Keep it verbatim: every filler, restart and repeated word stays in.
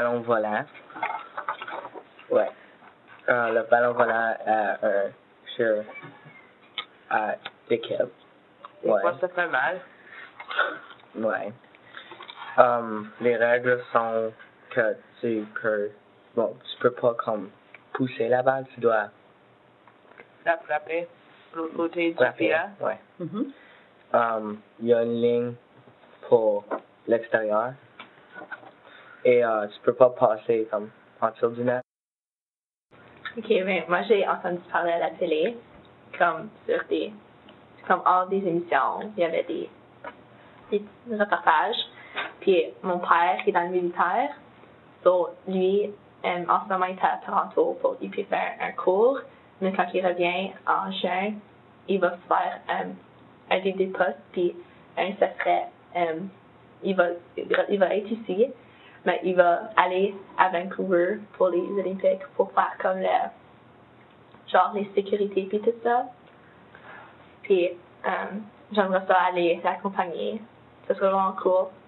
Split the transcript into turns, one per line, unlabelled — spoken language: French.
ballon volant. Ouais. Euh, le ballon volant à un sur à l'équipe. Ouais.
Moi, ça fait mal.
Ouais. Um, les règles sont que tu peux, bon, tu peux pas comme pousser la balle, tu dois
La frapper. L'autre côté du
frapper.
pied.
Ouais.
Mhm.
Um, il y a une ligne pour l'extérieur et euh, tu peux pas passer comme en dessous du net.
Ok, mais moi j'ai entendu parler à la télé, comme sur des, comme hors des émissions, il y avait des, des reportages. Puis mon père est dans le militaire, donc lui, euh, en ce moment il est à Toronto pour il peut faire un cours, mais quand il revient en juin, il va faire euh, un des des postes, puis euh, ça serait, euh, il va, il va être ici, mais il va aller à Vancouver pour les Olympiques pour faire comme le, genre les sécurités puis tout ça. Puis euh, j'aimerais ça aller l'accompagner. Ce serait vraiment cool.